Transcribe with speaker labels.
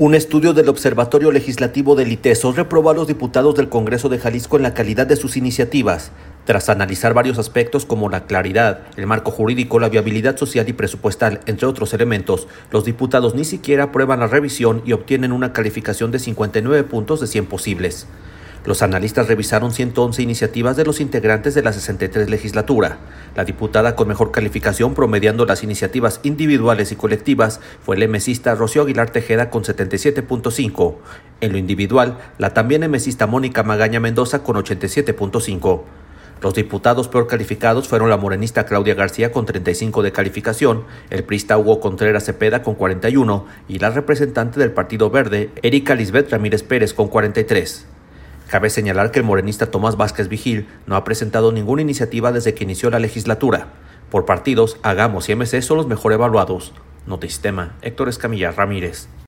Speaker 1: Un estudio del Observatorio Legislativo del ITESO reprobó a los diputados del Congreso de Jalisco en la calidad de sus iniciativas, tras analizar varios aspectos como la claridad, el marco jurídico, la viabilidad social y presupuestal, entre otros elementos. Los diputados ni siquiera aprueban la revisión y obtienen una calificación de 59 puntos de 100 posibles. Los analistas revisaron 111 iniciativas de los integrantes de la 63 legislatura. La diputada con mejor calificación, promediando las iniciativas individuales y colectivas, fue el emesista Rocío Aguilar Tejeda con 77.5. En lo individual, la también emesista Mónica Magaña Mendoza con 87.5. Los diputados peor calificados fueron la morenista Claudia García con 35 de calificación, el priista Hugo Contreras Cepeda con 41 y la representante del Partido Verde, Erika Lisbeth Ramírez Pérez con 43. Cabe señalar que el morenista Tomás Vázquez Vigil no ha presentado ninguna iniciativa desde que inició la legislatura. Por partidos, Hagamos y MC son los mejor evaluados. Notisistema, Héctor Escamilla Ramírez.